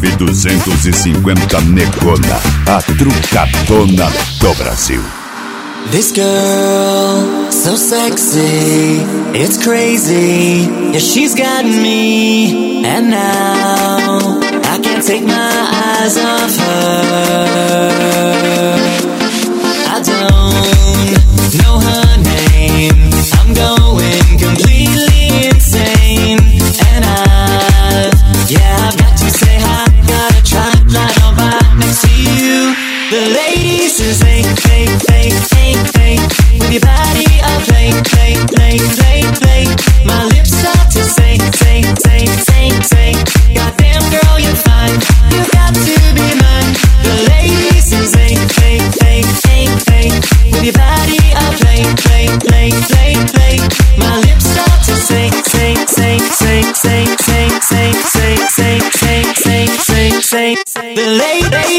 F250 Negona, a trucadona do Brasil. This girl, so sexy, it's crazy. Yeah, she's got me, and now I can't take my eyes off her. I don't know her name, I'm going completely insane. And I've got to say hi, gotta try right on by next to you. The ladies is with your body I play. My lips start to say. Goddamn girl, you're fine. You got to be mine. The ladies is with your body I play. My lips start to say. The lady.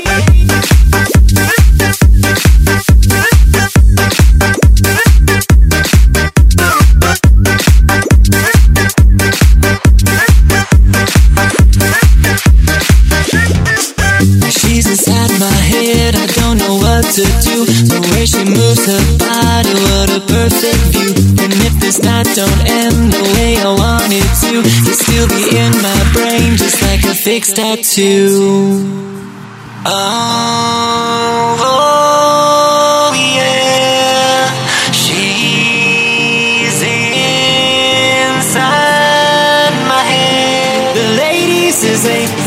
She's inside my head, I don't know what to do. The way she moves her body, what a perfect view. And if this night don't end the way I want it to, you'll still be in my brain, just like a fixed tattoo. Oh yeah, she's inside my head. The ladies is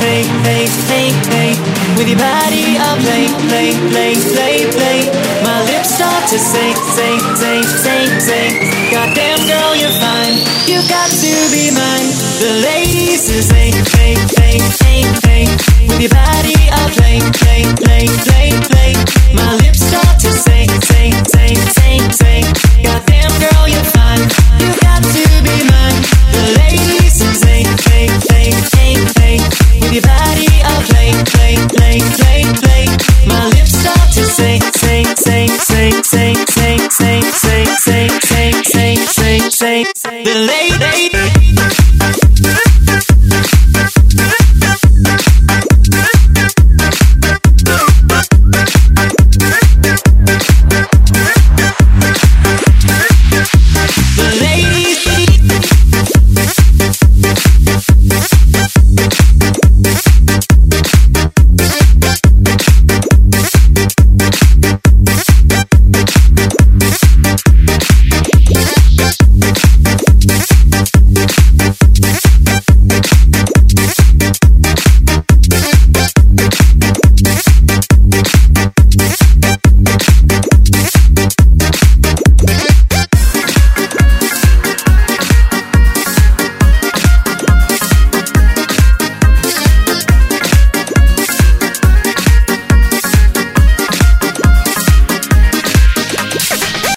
with your body I play. My lips start to say. Goddamn girl, you're fine. You got to be mine. The ladies is with your body